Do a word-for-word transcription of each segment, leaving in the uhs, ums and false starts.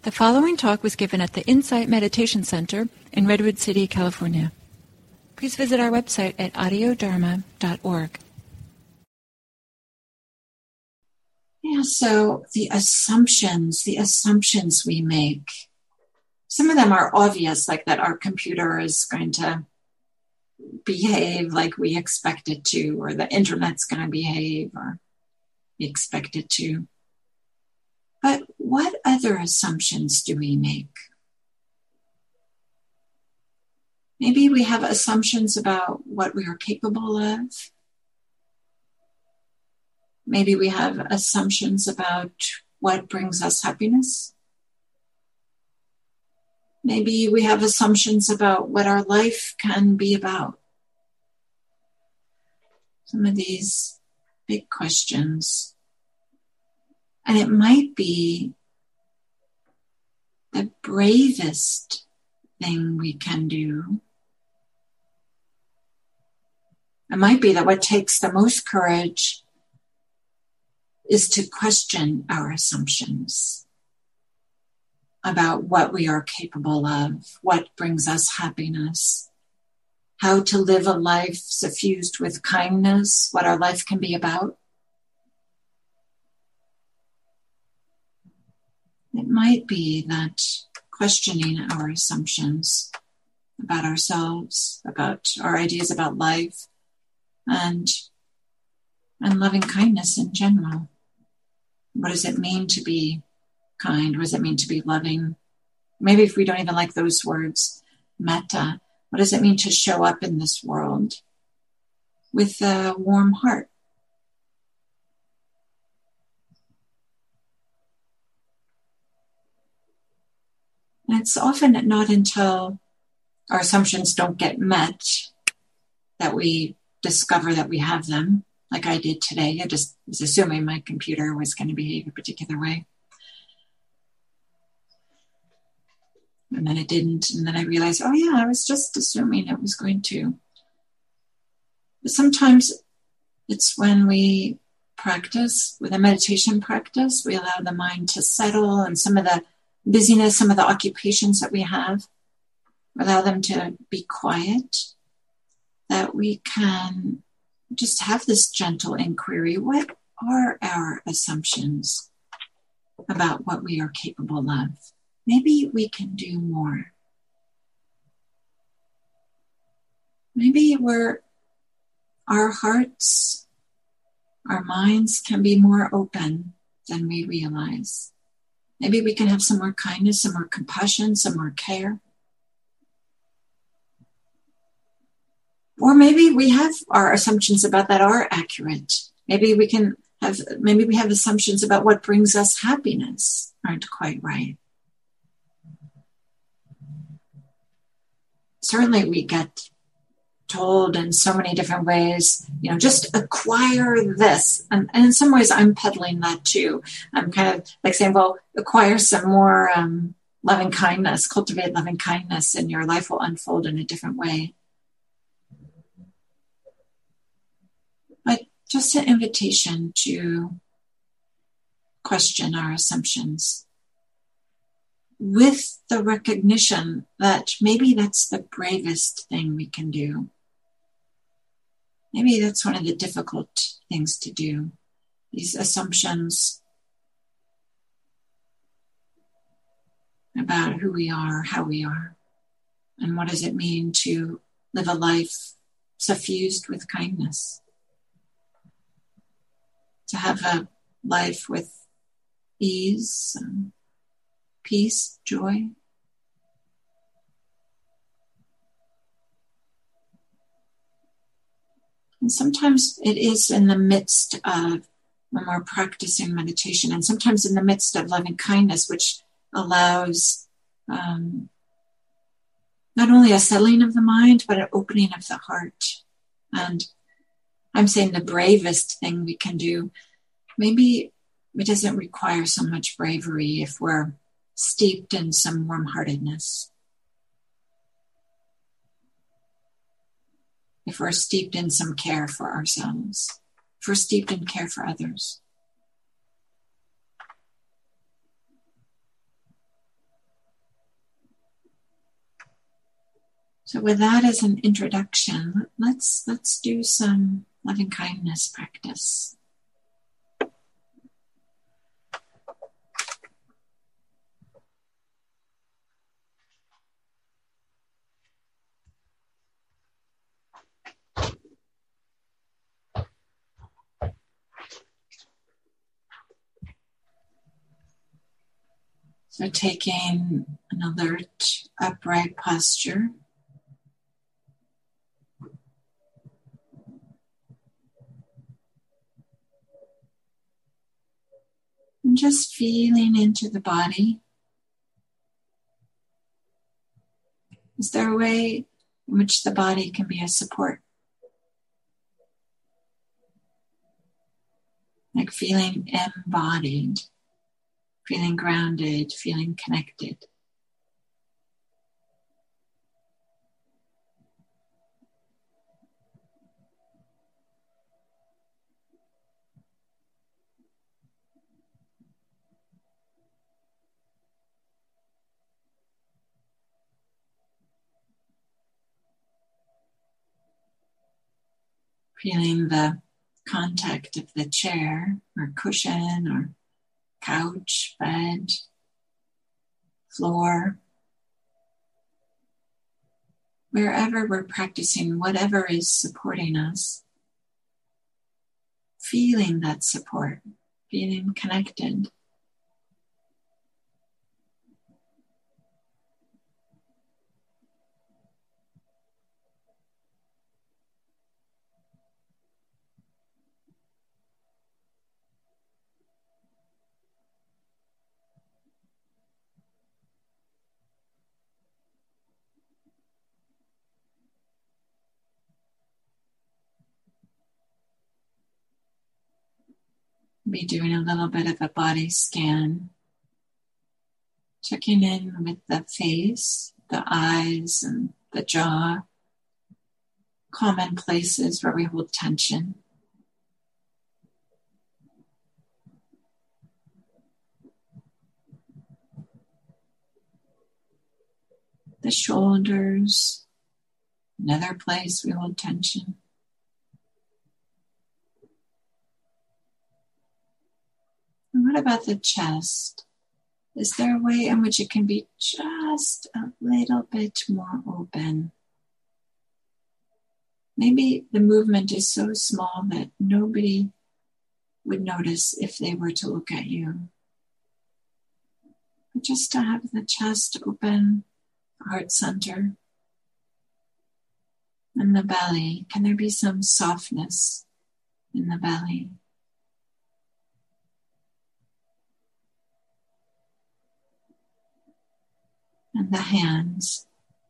The following talk was given at the Insight Meditation Center in Redwood City, California. Please visit our website at audio dharma dot org. Yeah, so the assumptions, the assumptions we make, some of them are obvious, like that our computer is going to behave like we expect it to, or the internet's going to behave or we expect it to. But what other assumptions do we make? Maybe we have assumptions about what we are capable of. Maybe we have assumptions about what brings us happiness. Maybe we have assumptions about what our life can be about. Some of these big questions. And it might be the bravest thing we can do. It might be that what takes the most courage is to question our assumptions about what we are capable of, what brings us happiness, how to live a life suffused with kindness, what our life can be about. It might be that questioning our assumptions about ourselves, about our ideas about life, and, and loving kindness in general. What does it mean to be kind? What does it mean to be loving? Maybe if we don't even like those words, metta, what does it mean to show up in this world with a warm heart? And it's often not until our assumptions don't get met that we discover that we have them. Like I did today. I just was assuming my computer was going to behave a particular way. And then it didn't. And then I realized, oh yeah, I was just assuming it was going to. But sometimes it's when we practice, with a meditation practice, we allow the mind to settle, and some of the busyness, some of the occupations that we have, allow them to be quiet, that we can just have this gentle inquiry. What are our assumptions about what we are capable of? Maybe we can do more. Maybe we're, our hearts, our minds can be more open than we realize. Maybe we can have some more kindness, some more compassion, some more care. Or maybe we have our assumptions about that are accurate. Maybe we can have, maybe we have assumptions about what brings us happiness aren't quite right. Certainly we get told in so many different ways, you know, just acquire this. And, and in some ways I'm peddling that too. I'm kind of like saying, well, acquire some more um, loving kindness, cultivate loving kindness, and your life will unfold in a different way. But just an invitation to question our assumptions with the recognition that maybe that's the bravest thing we can do. Maybe that's one of the difficult things to do. These assumptions about who we are, how we are, and what does it mean to live a life suffused with kindness. To have a life with ease, and peace, joy. And sometimes it is in the midst of when we're practicing meditation, and sometimes in the midst of loving kindness, which allows um, not only a settling of the mind, but an opening of the heart. And I'm saying the bravest thing we can do. Maybe it doesn't require so much bravery if we're steeped in some warm-heartedness. If we're steeped in some care for ourselves. If we're steeped in care for others. So with that as an introduction, let's let's do some loving kindness practice. So taking an alert, upright posture. And just feeling into the body. Is there a way in which the body can be a support? Like feeling embodied, feeling grounded, feeling connected. Feeling the contact of the chair or cushion or couch, bed, floor. Wherever we're practicing, whatever is supporting us, feeling that support, feeling connected. Be doing a little bit of a body scan, checking in with the face, the eyes, and the jaw, common places where we hold tension. The shoulders, another place we hold tension. And what about the chest? Is there a way in which it can be just a little bit more open? Maybe the movement is so small that nobody would notice if they were to look at you. But just to have the chest open, heart center, and the belly. Can there be some softness in the belly? And the hands.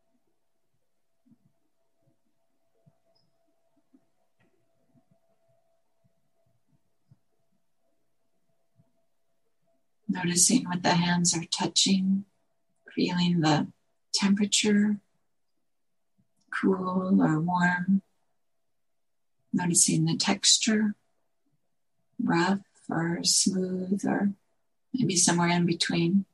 Noticing what the hands are touching, feeling the temperature, cool or warm. Noticing the texture, rough or smooth or maybe somewhere in between.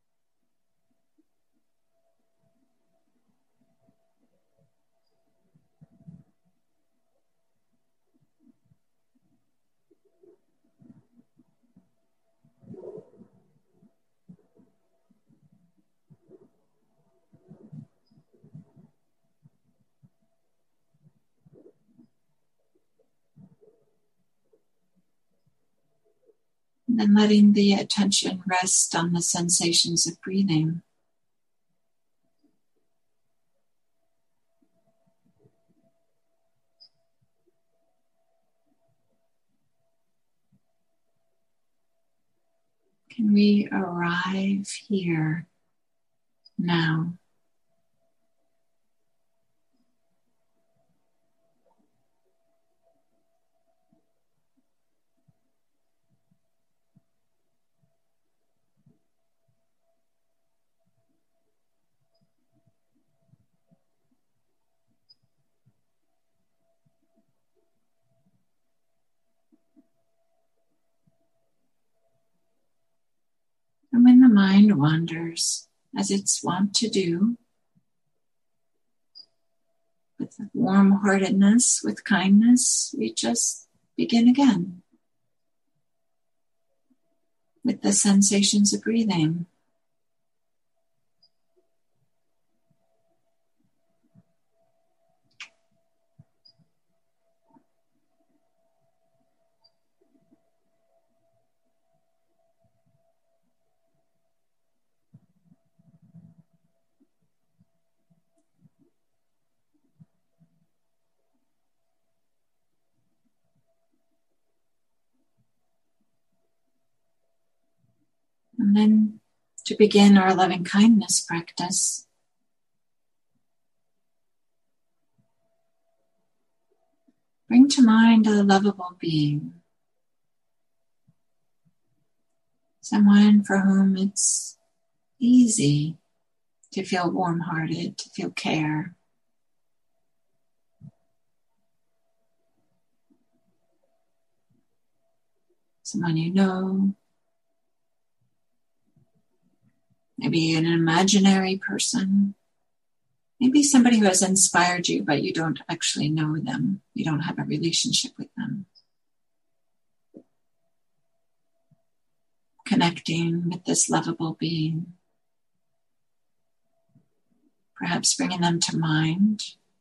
And then letting the attention rest on the sensations of breathing. Can we arrive here now? And when the mind wanders, as it's wont to do, with warm-heartedness, with kindness, we just begin again with the sensations of breathing. And then to begin our loving kindness practice, bring to mind a lovable being, someone for whom it's easy to feel warm-hearted, to feel care. Someone you know, maybe an imaginary person, maybe somebody who has inspired you, but you don't actually know them. You don't have a relationship with them. Connecting with this lovable being. Perhaps bringing them to mind.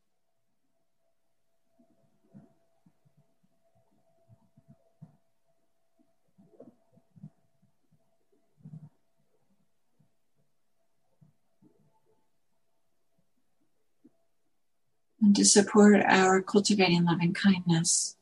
And to support our cultivating loving kindness,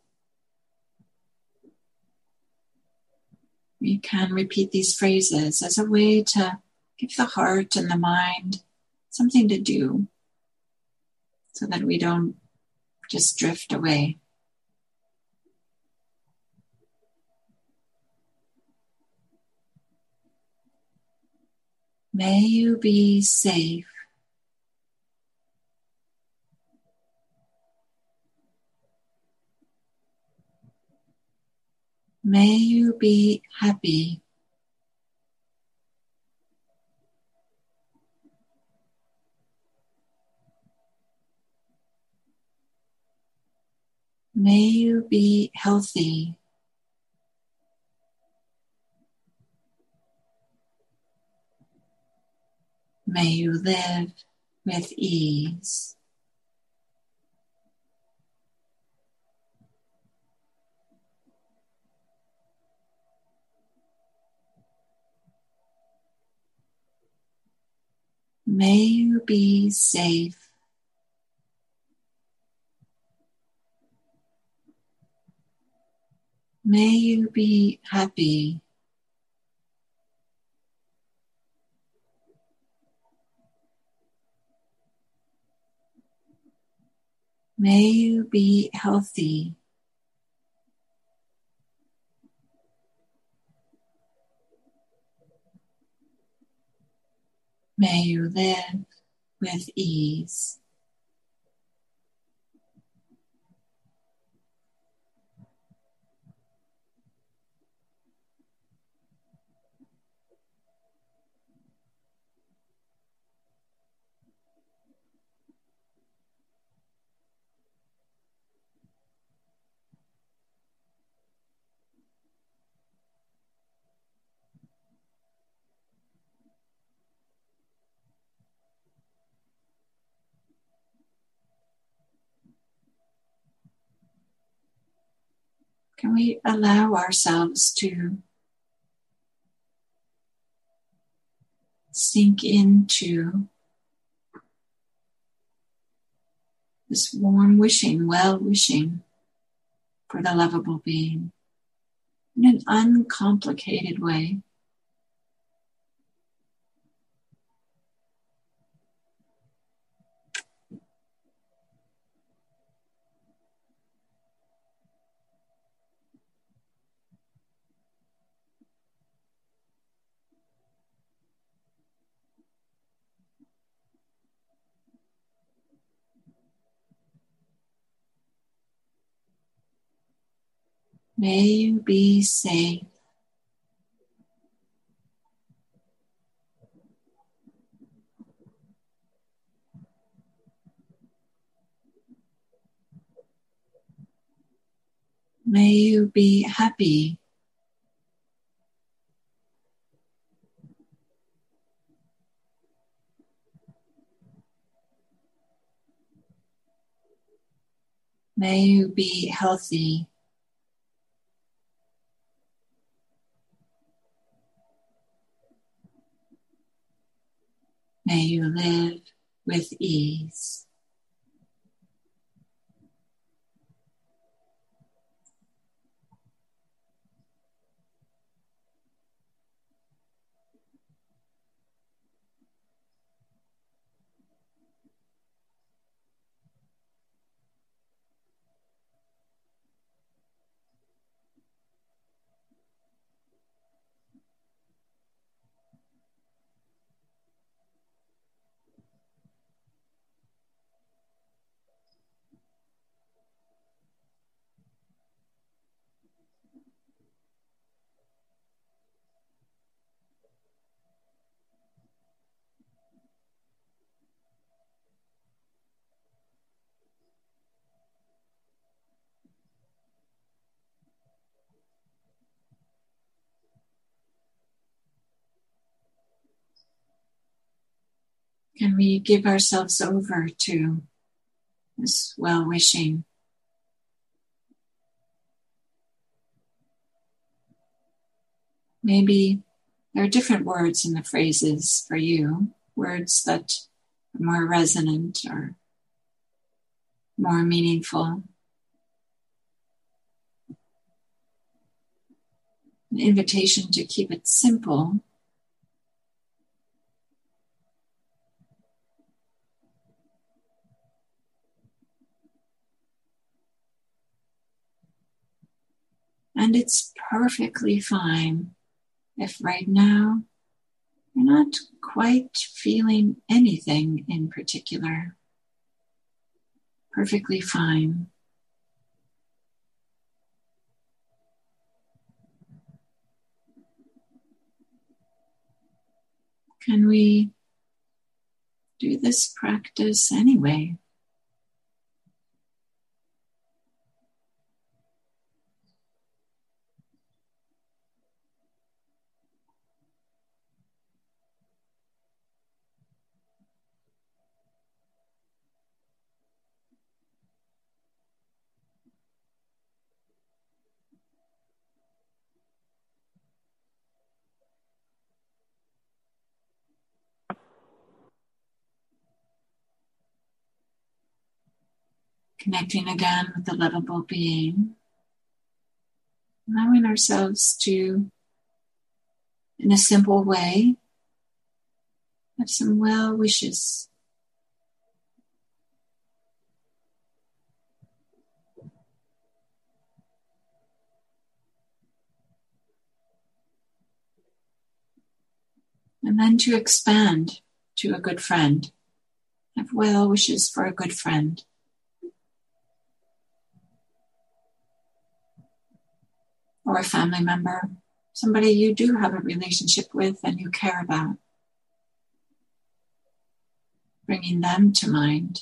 we can repeat these phrases as a way to give the heart and the mind something to do so that we don't just drift away. May you be safe. May you be happy. May you be healthy. May you live with ease. May you be safe. May you be happy. May you be healthy. May you live with ease. Can we allow ourselves to sink into this warm wishing, well wishing for the lovable being in an uncomplicated way? May you be safe. May you be happy. May you be healthy. May you live with ease. Can we give ourselves over to this well-wishing? Maybe there are different words in the phrases for you, words that are more resonant or more meaningful. An invitation to keep it simple. And it's perfectly fine if right now you're not quite feeling anything in particular. Perfectly fine. Can we do this practice anyway? Connecting again with the lovable being. Allowing ourselves to, in a simple way, have some well wishes. And then to expand to a good friend. Have well wishes for a good friend. Or a family member, somebody you do have a relationship with and you care about. Bringing them to mind.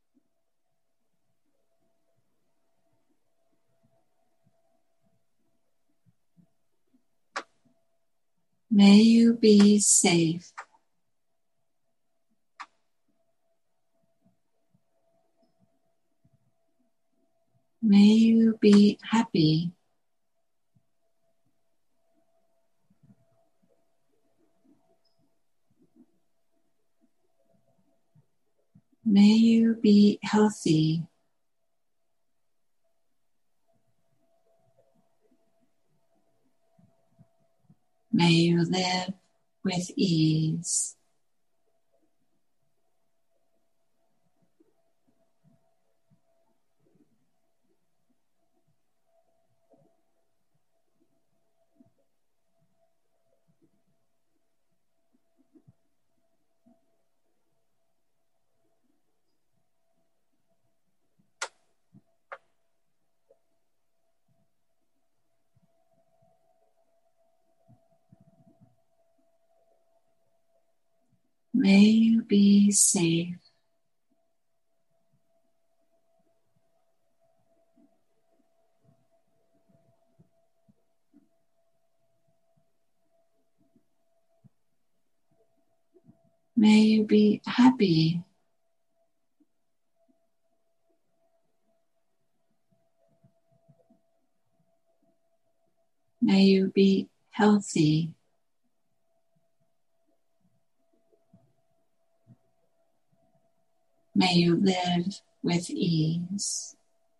May you be safe. May you be happy. May you be healthy. May you live with ease. May you be safe. May you be happy. May you be healthy. May you live with ease.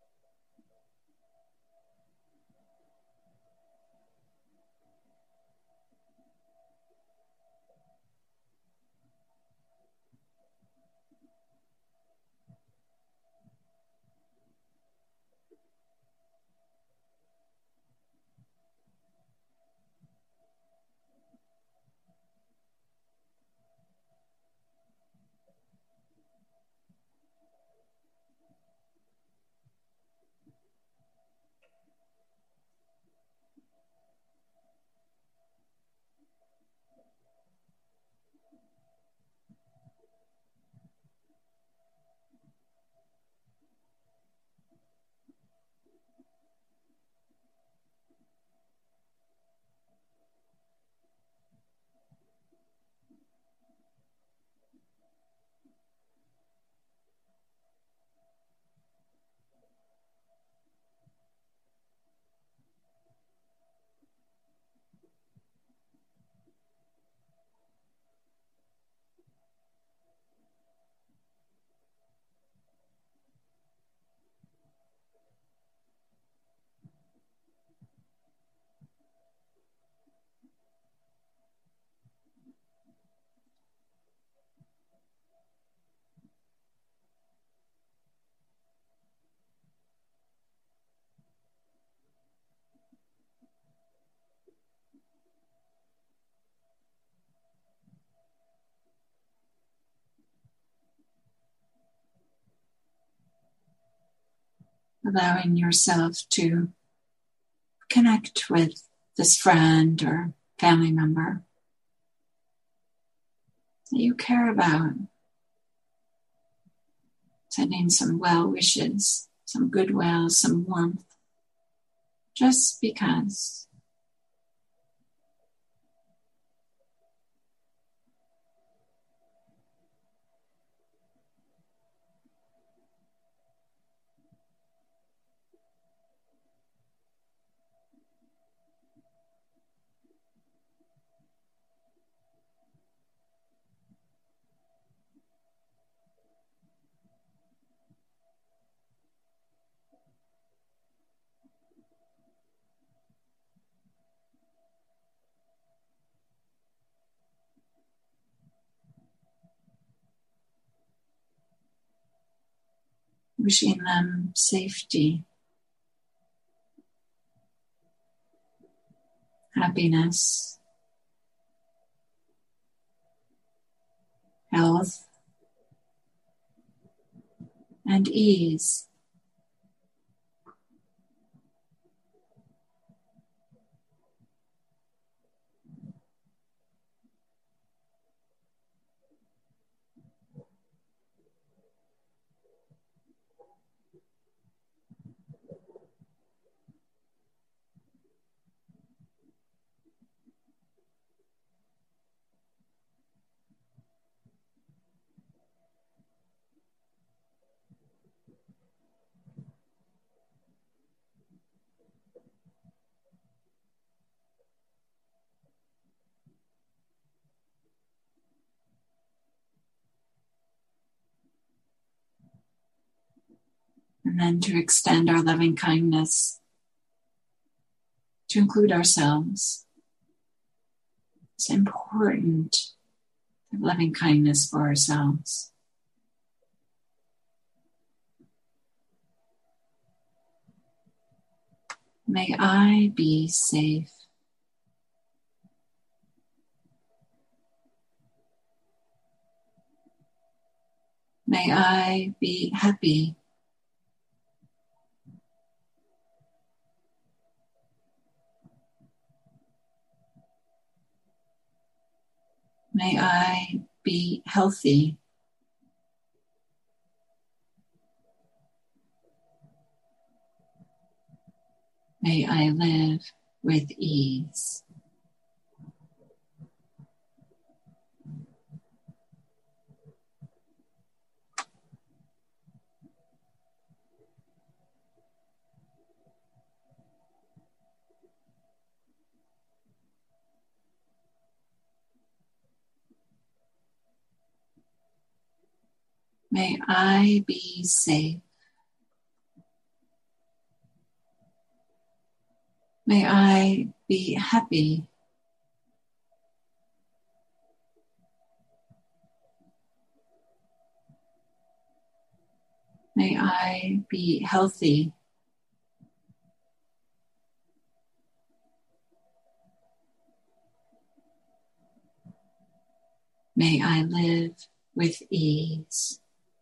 Allowing yourself to connect with this friend or family member that you care about. Sending some well wishes, some goodwill, some warmth, just because. Wishing them safety, happiness, health, and ease. And then to extend our loving kindness to include ourselves. It's important to have loving kindness for ourselves. May I be safe. May I be happy. May I be healthy. May I live with ease. May I be safe. May I be happy. May I be healthy. May I live with ease.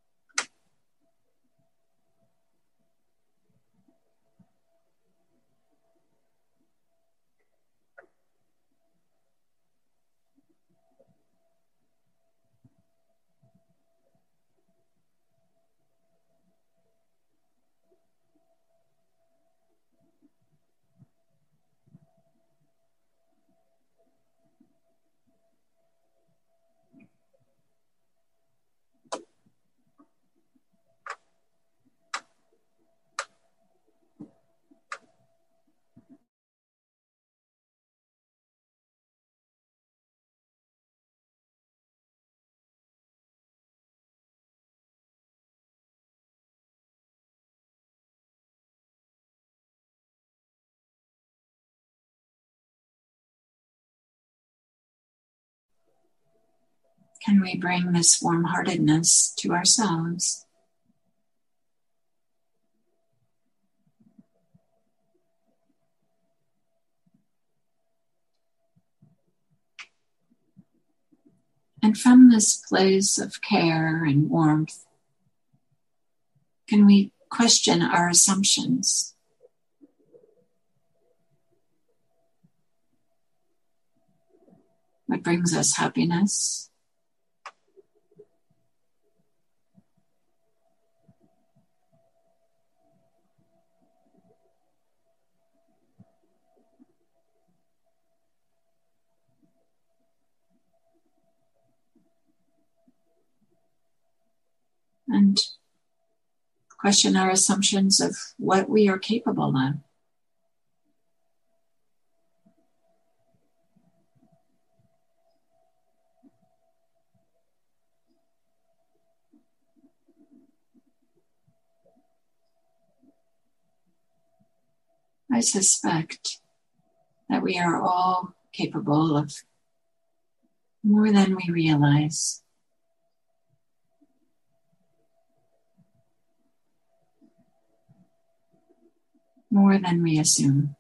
Can we bring this warm-heartedness to ourselves? And from this place of care and warmth, can we question our assumptions? What brings us happiness? And question our assumptions of what we are capable of. I suspect that we are all capable of more than we realize. More than we assume.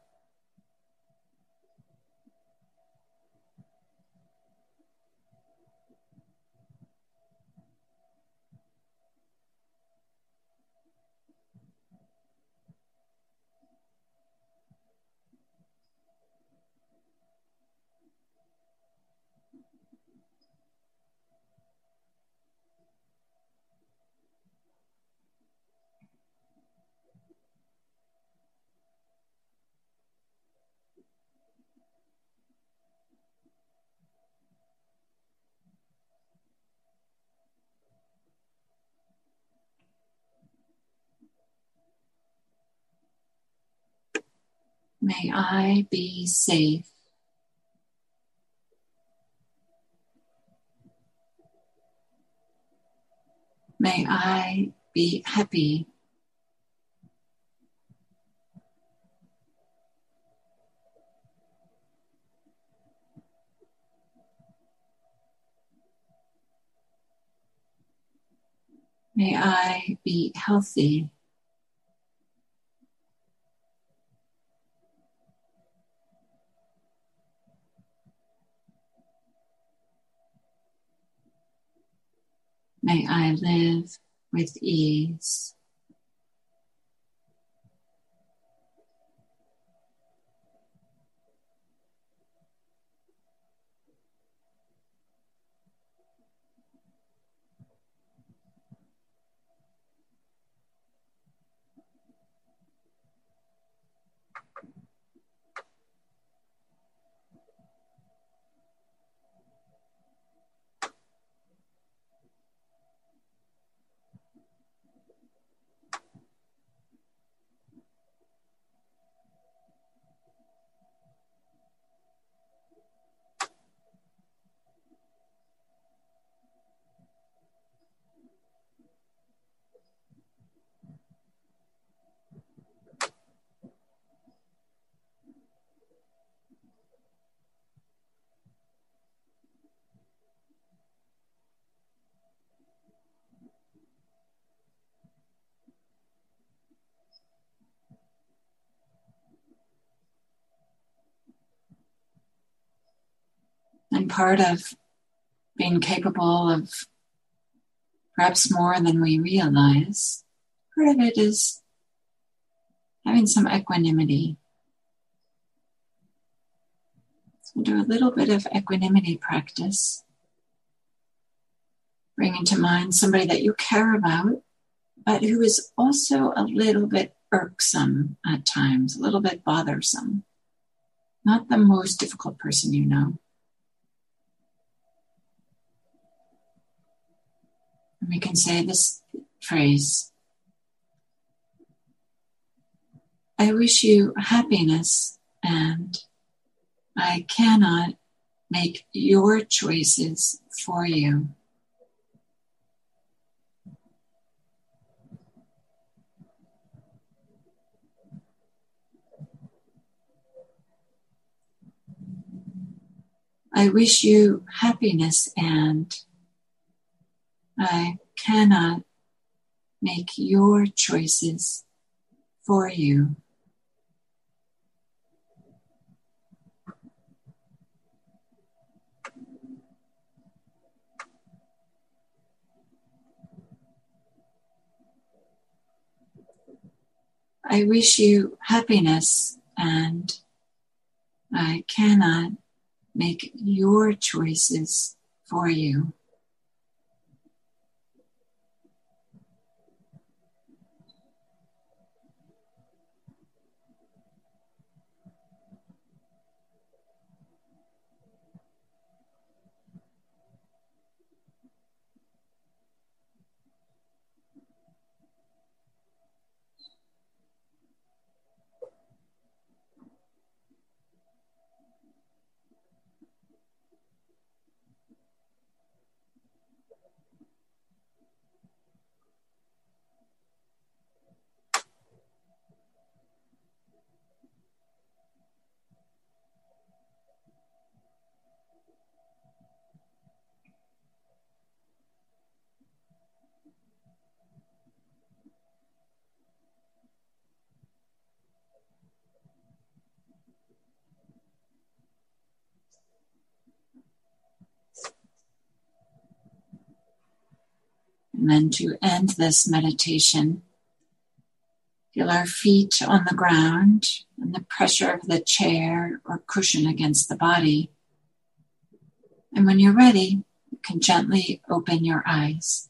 May I be safe. May I be happy. May I be healthy. May I live with ease. And part of being capable of perhaps more than we realize, part of it is having some equanimity. So we'll do a little bit of equanimity practice. Bringing to mind somebody that you care about, but who is also a little bit irksome at times, a little bit bothersome. Not the most difficult person you know. And we can say this phrase, I wish you happiness, and I cannot make your choices for you. I wish you happiness, and I cannot make your choices for you. I wish you happiness, and I cannot make your choices for you. And then to end this meditation, feel our feet on the ground and the pressure of the chair or cushion against the body. And when you're ready, you can gently open your eyes.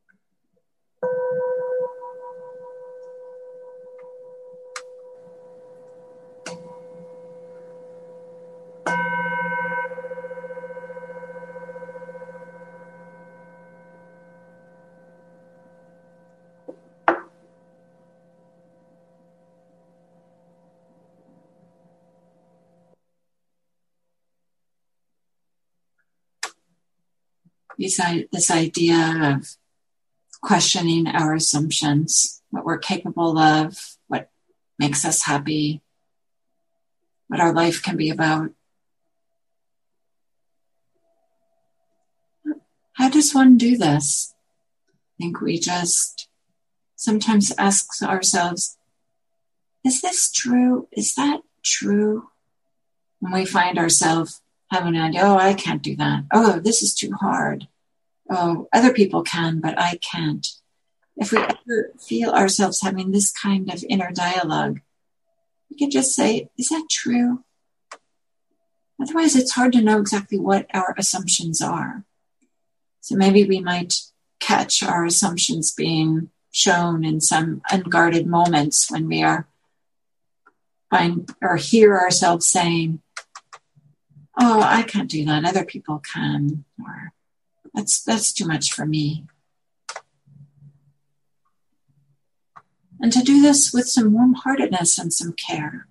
This idea of questioning our assumptions, what we're capable of, what makes us happy, what our life can be about. How does one do this? I think we just sometimes ask ourselves, is this true? Is that true? When we find ourselves having an idea, oh, I can't do that. Oh, this is too hard. Oh, other people can, but I can't. If we ever feel ourselves having this kind of inner dialogue, we can just say, is that true? Otherwise, it's hard to know exactly what our assumptions are. So maybe we might catch our assumptions being shown in some unguarded moments when we are find or hear ourselves saying, oh, I can't do that. Other people can, or that's that's too much for me. And to do this with some warm-heartedness and some care.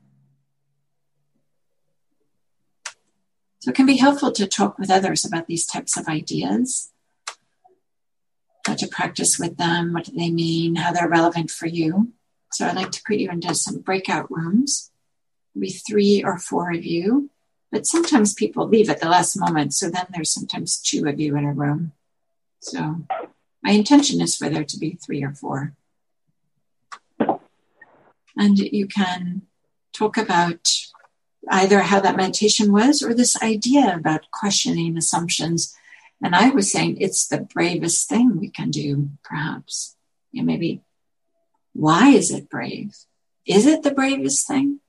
So it can be helpful to talk with others about these types of ideas, how to practice with them, what do they mean, how they're relevant for you. So I'd like to put you into some breakout rooms. There'll be three or four of you. But sometimes people leave at the last moment, so then there's sometimes two of you in a room. So my intention is for there to be three or four. And you can talk about either how that meditation was or this idea about questioning assumptions. And I was saying it's the bravest thing we can do, perhaps. You know, maybe, why is it brave? Is it the bravest thing?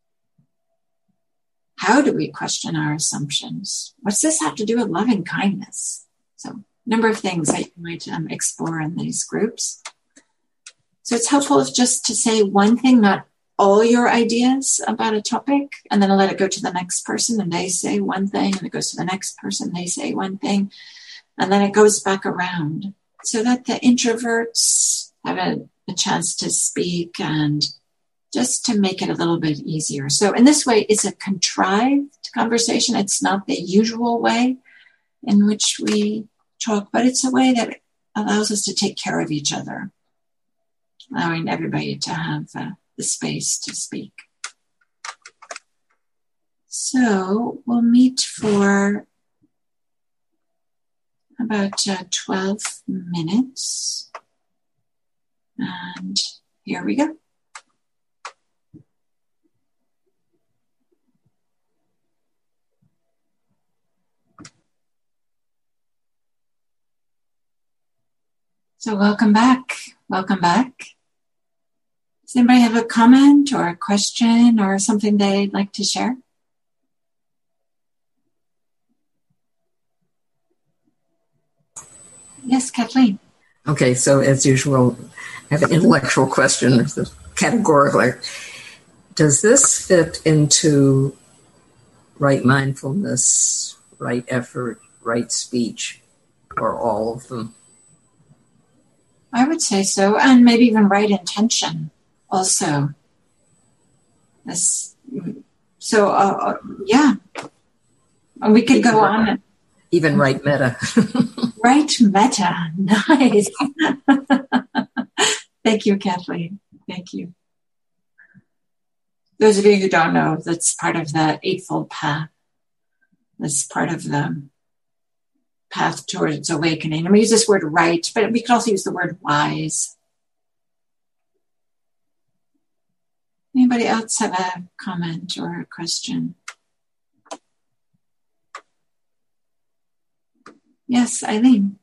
How do we question our assumptions? What's this have to do with loving kindness? So, a number of things that you might um, explore in these groups. So it's helpful if just to say one thing, not all your ideas about a topic, and then let it go to the next person and they say one thing, and it goes to the next person, they say one thing, and then it goes back around so that the introverts have a, a chance to speak and just to make it a little bit easier. So in this way, it's a contrived conversation. It's not the usual way in which we talk, but it's a way that allows us to take care of each other, allowing everybody to have uh, the space to speak. So we'll meet for about uh, twelve minutes. And here we go. So welcome back. Welcome back. Does anybody have a comment or a question or something they'd like to share? Yes, Kathleen. Okay, so as usual, I have an intellectual question, categorically. Does this fit into right mindfulness, right effort, right speech, or all of them? I would say so, and maybe even right intention also. This, so, uh, yeah, we could even go right, on. And, even right meta. Right meta, nice. Thank you, Kathleen. Thank you. Those of you who don't know, that's part of the Eightfold Path. That's part of the path towards awakening. And we use this word right, but we could also use the word wise. Anybody else have a comment or a question? Yes, Eileen.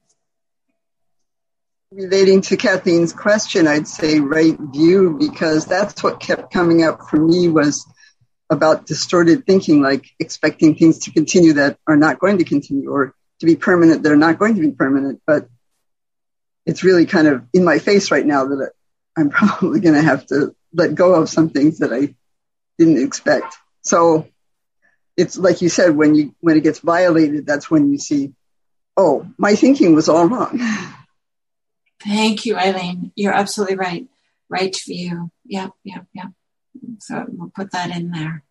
Relating to Kathleen's question, I'd say right view, because that's what kept coming up for me was about distorted thinking, like expecting things to continue that are not going to continue, or to be permanent that are not going to be permanent. But it's really kind of in my face right now that I'm probably going to have to let go of some things that I didn't expect. So it's like you said, when you when it gets violated, that's when you see, oh, my thinking was all wrong. Thank you, Eileen. You're absolutely right. Right view. Yep, yep, yep. So we'll put that in there.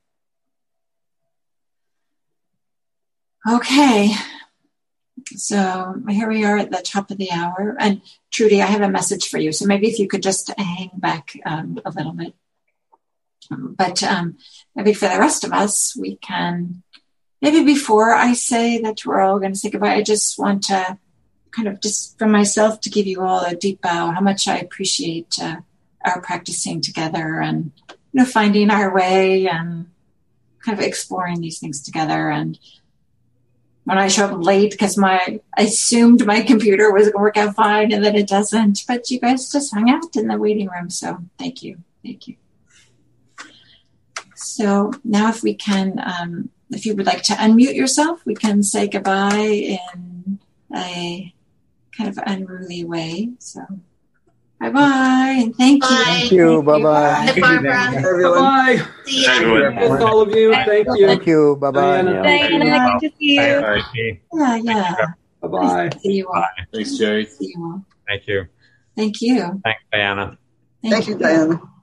Okay. So here we are at the top of the hour. And Trudy, I have a message for you. So maybe if you could just hang back um, a little bit. But um, maybe for the rest of us, we can, maybe before I say that we're all going to say goodbye, I just want to kind of just for myself to give you all a deep bow, how much I appreciate uh, our practicing together and, you know, finding our way and kind of exploring these things together. And when I show up late because my I assumed my computer was going to work out fine and then it doesn't, but you guys just hung out in the waiting room. So thank you. Thank you. So now if we can, um, if you would like to unmute yourself, we can say goodbye in a kind of unruly way. So bye-bye and thank you. Bye. Thank you. Bye-bye. Thank you, Barbara. Bye-bye. See you. Everyone. All of you. Thank you. Thank you. Bye-bye. Diana, Diana, good to see you. Yeah, yeah. Bye-bye. Nice to see you all. Thanks, Jerry. See you all. Thank you. Thank you. Thanks, Diana. Thank you, Diana.